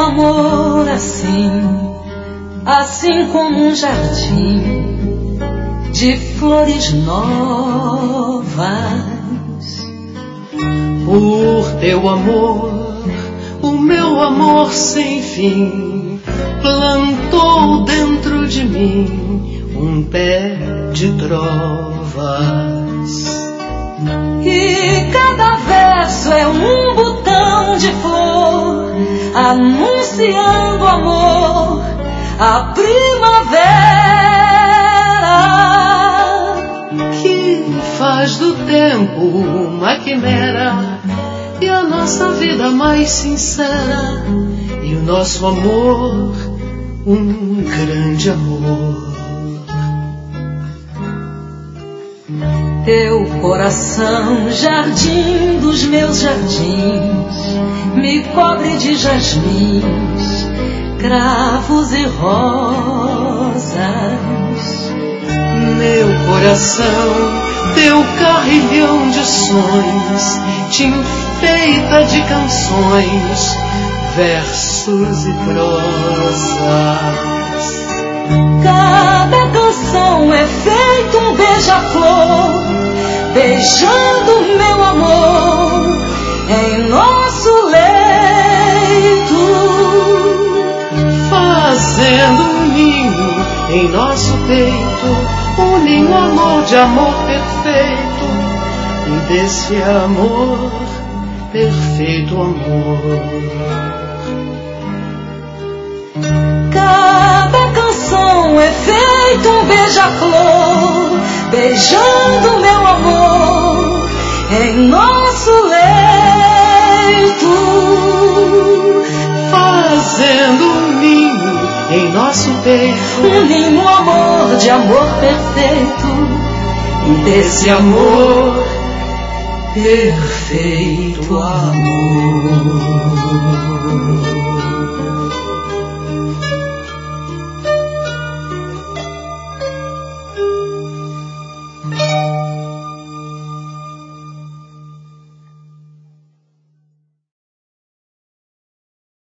amor assim como um jardim de flores novas. Por teu amor, o meu amor sem fim plantou dentro de mim um pé de trovas. E cada verso é um botão de flor anunciando amor, a primavera que faz do tempo uma quimera e a nossa vida mais sincera e o nosso amor um grande amor. Teu coração, jardim dos meus jardins, me cobre de jasmins, cravos e rosas. Meu coração, teu carrilhão de sonhos, te enfeita de canções, versos e prosas. Cada canção é feito um beija-flor, beijando meu amor em nosso leito, fazendo um ninho em nosso peito, um ninho amor de amor perfeito, e desse amor, perfeito amor. Cada canção é feito um beija-flor, beijando meu amor em nosso leito, fazendo um ninho em nosso peito, um ninho amor de amor perfeito, e desse amor, perfeito amor.